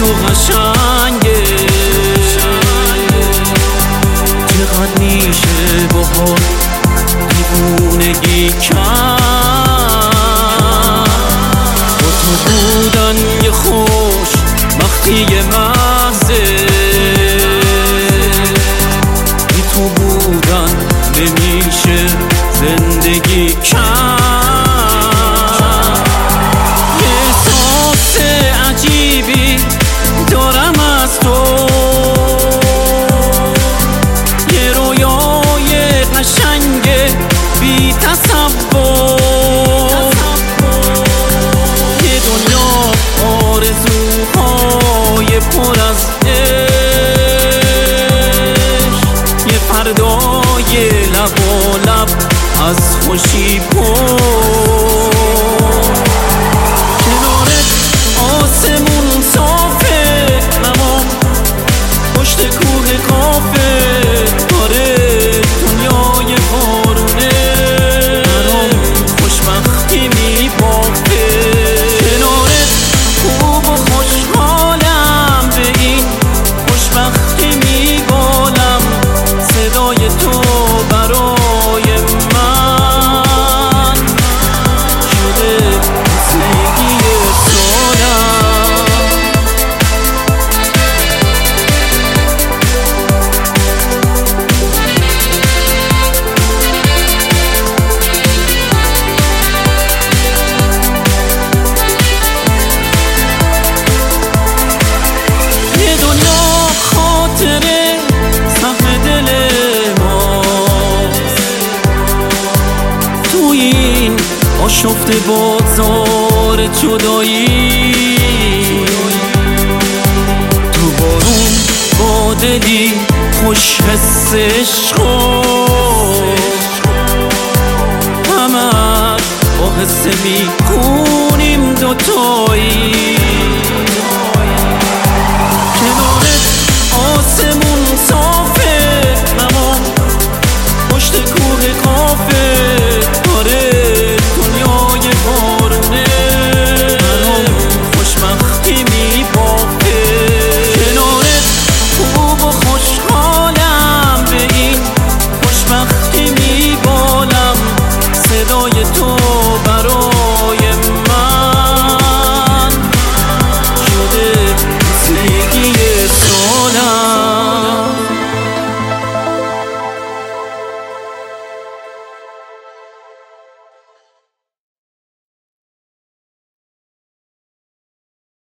تو قشنگه، چقدر میشه باهات دیوونگی کرد. با تو بودن یه خوش وقتی محضه، بی تو بودن نمیشه زندگی کرد. احساس عجیبی دارم از تو، یه رویای قشنگ بی تصور، یه دنیا آرزوهای پر از عشق، یه فردای لب و لب از خوشی پر. کنارت آسمون صافه، تمام پشت کوه کافه، داره دنیای بارونه برام خوشبختی میبافه. کنارت خوب و خوشحالم، به این خوشبختی میبالم. صدای تو برای من شده موسیقی سالم. یه دنیا خاطره سهم دل ماست، تو این آشفته بازار جدایی. تو بارون با دلی خوش حس عشقو، همش با حس میخونیم دوتایی.